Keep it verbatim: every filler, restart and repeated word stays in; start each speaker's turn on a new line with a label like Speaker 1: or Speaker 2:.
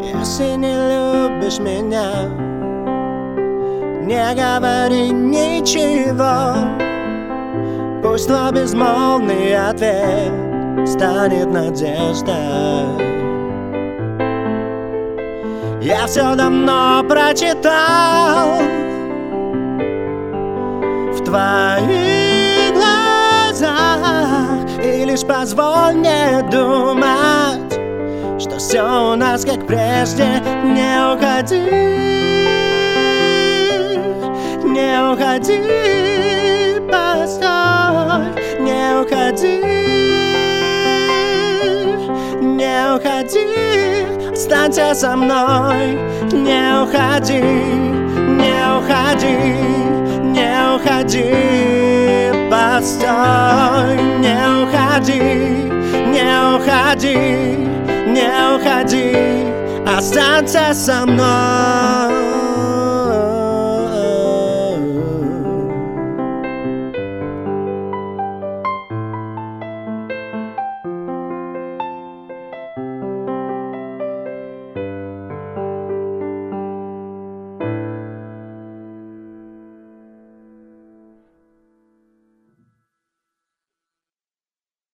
Speaker 1: Если не любишь меня, не говори ничего. Пусть твой безмолвный ответ станет надеждой. Я все давно прочитал в твоих глазах, и лишь позволь мне думать, что все у нас как прежде. Не уходи, не уходи, постой, не уходи, не уходи, останься со мной. Не уходи, не уходи, не уходи, постой, не уходи, не уходи, не уходи, останься со мной.